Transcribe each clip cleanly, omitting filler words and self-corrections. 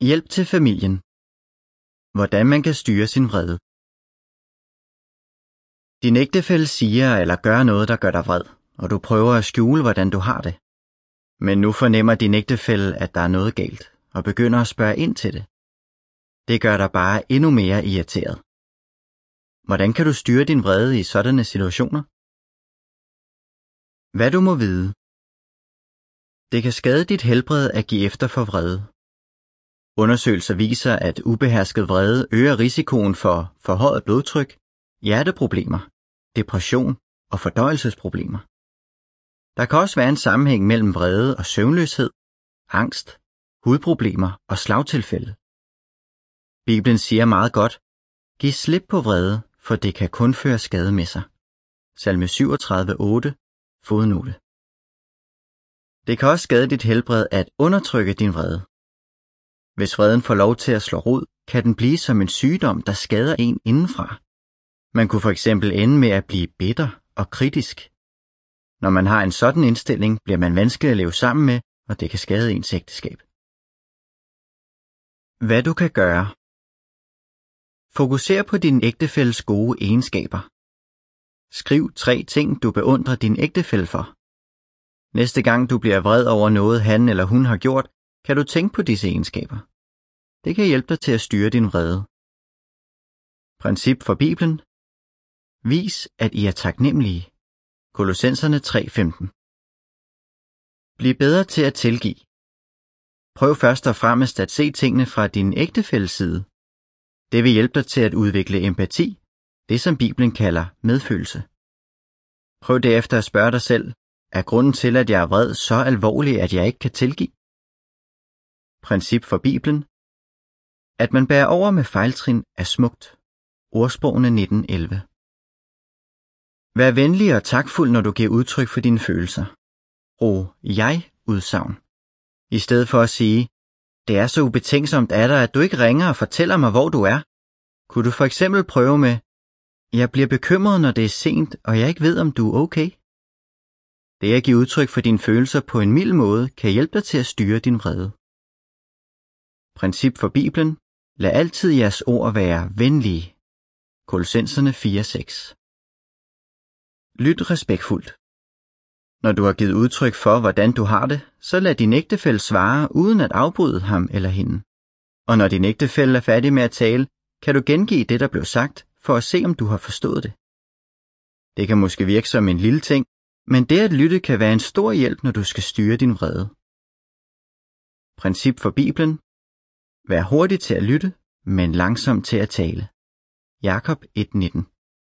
Hjælp til familien. Hvordan man kan styre sin vrede. Din ægtefælle siger eller gør noget, der gør dig vred, og du prøver at skjule, hvordan du har det. Men nu fornemmer din ægtefælle, at der er noget galt, og begynder at spørge ind til det. Det gør dig bare endnu mere irriteret. Hvordan kan du styre din vrede i sådanne situationer? Hvad du må vide. Det kan skade dit helbred at give efter for vrede. Undersøgelser viser, at ubehersket vrede øger risikoen for forhøjet blodtryk, hjerteproblemer, depression og fordøjelsesproblemer. Der kan også være en sammenhæng mellem vrede og søvnløshed, angst, hudproblemer og slagtilfælde. Bibelen siger meget godt, giv slip på vrede, for det kan kun føre skade med sig. Salme 37:8, fodnote. Det kan også skade dit helbred at undertrykke din vrede. Hvis vreden får lov til at slå rod, kan den blive som en sygdom, der skader en indenfra. Man kunne for eksempel ende med at blive bitter og kritisk. Når man har en sådan indstilling, bliver man vanskelig at leve sammen med, og det kan skade ens ægteskab. Hvad du kan gøre. Fokuser på din ægtefælles gode egenskaber. Skriv 3 ting, du beundrer din ægtefælle for. Næste gang du bliver vred over noget, han eller hun har gjort, kan du tænke på disse egenskaber. Det kan hjælpe dig til at styre din vrede. Princip for Bibelen. Vis, at I er taknemmelige. Kolossenserne 3:15. Bliv bedre til at tilgive. Prøv først og fremmest at se tingene fra din ægtefælles side. Det vil hjælpe dig til at udvikle empati, det som Bibelen kalder medfølelse. Prøv derefter at spørge dig selv, er grunden til, at jeg er vred, så alvorlig, at jeg ikke kan tilgive? Princip for Bibelen. At man bærer over med fejltrin er smukt. Ordsprogene 19:11. Vær venlig og takfuld, når du giver udtryk for dine følelser. Brug jeg-udsagn. I stedet for at sige, det er så ubetænksomt af dig, at du ikke ringer og fortæller mig, hvor du er. Kunne du for eksempel prøve med, jeg bliver bekymret, når det er sent, og jeg ikke ved, om du er okay. Det at give udtryk for dine følelser på en mild måde, kan hjælpe dig til at styre din vrede. Princip for Bibelen. Lad altid jeres ord være venlige. Kolossenserne 4:6. Lyt respektfuldt. Når du har givet udtryk for, hvordan du har det, så lad din ægtefælle svare uden at afbryde ham eller hende. Og når din ægtefælle er færdig med at tale, kan du gengive det, der blev sagt, for at se, om du har forstået det. Det kan måske virke som en lille ting, men det at lytte kan være en stor hjælp, når du skal styre din vrede. Princip for Bibelen. Vær hurtig til at lytte, men langsom til at tale. Jakob 1:19.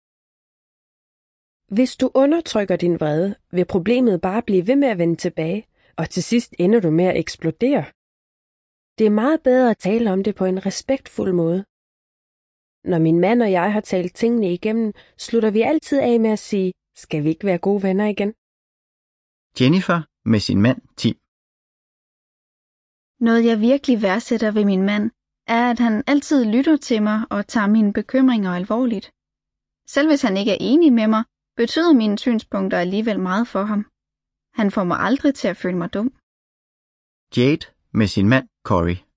Hvis du undertrykker din vrede, vil problemet bare blive ved med at vende tilbage, og til sidst ender du med at eksplodere. Det er meget bedre at tale om det på en respektfuld måde. Når min mand og jeg har talt tingene igennem, slutter vi altid af med at sige, skal vi ikke være gode venner igen? Jennifer med sin mand Tim. Noget jeg virkelig værdsætter ved min mand, er at han altid lytter til mig og tager mine bekymringer alvorligt. Selv hvis han ikke er enig med mig, betyder mine synspunkter alligevel meget for ham. Han får mig aldrig til at føle mig dum. Jade med sin mand Corey.